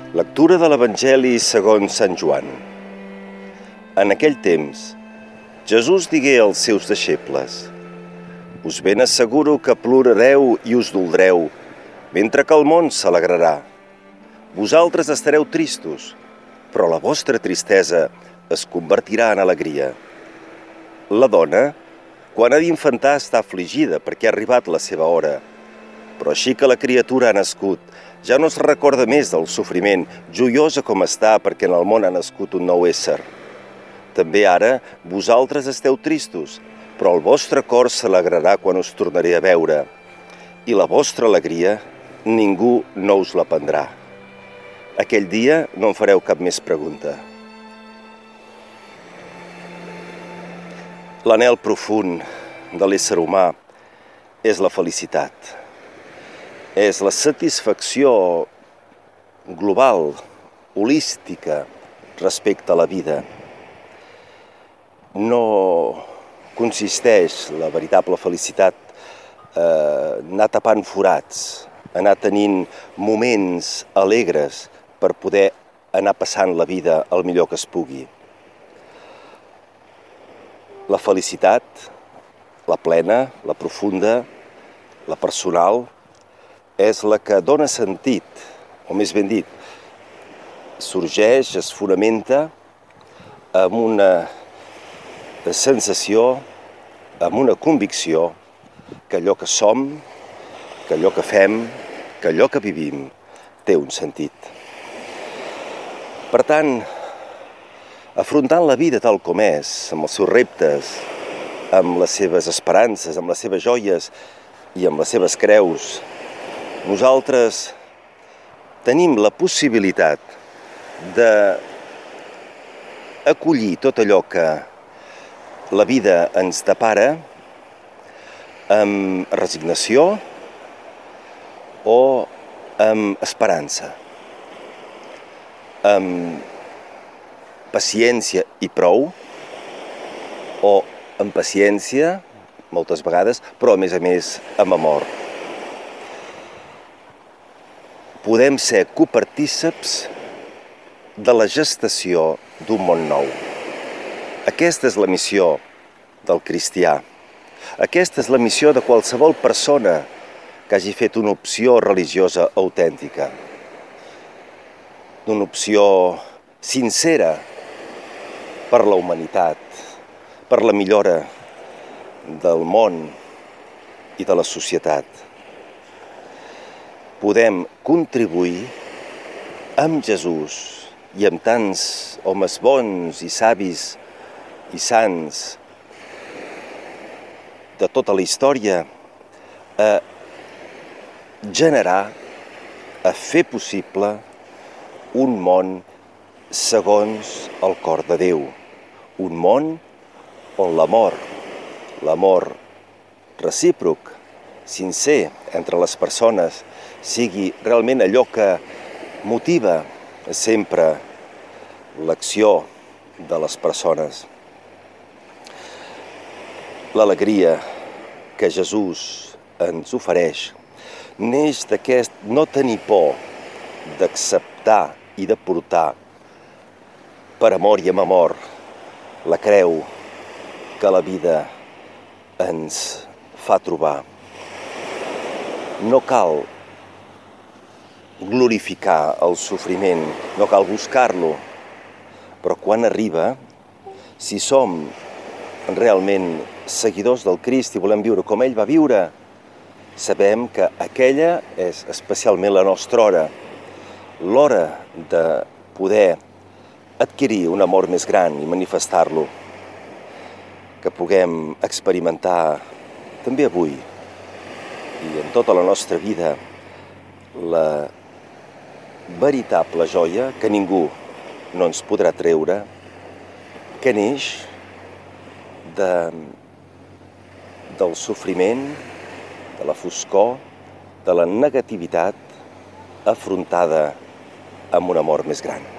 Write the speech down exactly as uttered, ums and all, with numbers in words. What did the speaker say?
Lectura de l'Evangeli segons Sant Joan. En aquell temps, Jesús digué als seus deixebles: Us ben asseguro que plorareu i us doldreu, mentre que el món s'alegrarà. Vosaltres estareu tristos, però la vostra tristesa es convertirà en alegria. La dona, quan ha d'infantar, està afligida perquè ha arribat la seva hora. Però així que la criatura ha nascut, ja no es recorda més del sofriment, joiosa com està perquè en el món ha nascut un nou ésser. També ara vosaltres esteu tristos, però el vostre cor s'alegrarà quan us tornaré a veure. I la vostra alegria ningú no us la prendrà. Aquell dia no em fareu cap més pregunta. L'anhel profund de l'ésser humà és la felicitat. És la satisfacció global, holística, respecte a la vida. No consisteix la veritable felicitat eh, anar tapant forats, anar tenint moments alegres per poder anar passant la vida el millor que es pugui. La felicitat, la plena, la profunda, la personal, és la que dona sentit, o més ben dit, sorgeix, es fonamenta amb una sensació, amb una convicció que allò que som, que allò que fem, que allò que vivim té un sentit. Per tant, afrontant la vida tal com és, amb els seus reptes, amb les seves esperances, amb les seves joies i amb les seves creus, nosaltres tenim la possibilitat d'acollir tot allò que la vida ens depara amb resignació o amb esperança, amb paciència i prou, o amb paciència, moltes vegades, però a més a més amb amor. Podem ser copartíceps de la gestació d'un món nou. Aquesta és la missió del cristià. Aquesta és la missió de qualsevol persona que hagi fet una opció religiosa autèntica. Una opció sincera per la humanitat, per la millora del món i de la societat. Podem contribuir amb Jesús i amb tants homes bons i savis i sants de tota la història a generar, a fer possible un món segons el cor de Déu. Un món on l'amor, l'amor recíproc, sincer entre les persones, sigui realment allò que motiva sempre l'acció de les persones. L'alegria que Jesús ens ofereix neix d'aquest no tenir por d'acceptar i de portar per amor i amb amor la creu que la vida ens fa trobar. No cal glorificar el sofriment, no cal buscar-lo, però quan arriba, si som realment seguidors del Crist i volem viure com ell va viure, sabem que aquella és especialment la nostra hora, l'hora de poder adquirir un amor més gran i manifestar-lo, que puguem experimentar també avui i en tota la nostra vida la veritable joia que ningú no ens podrà treure, que neix de, del sofriment, de la foscor, de la negativitat afrontada amb un amor més gran.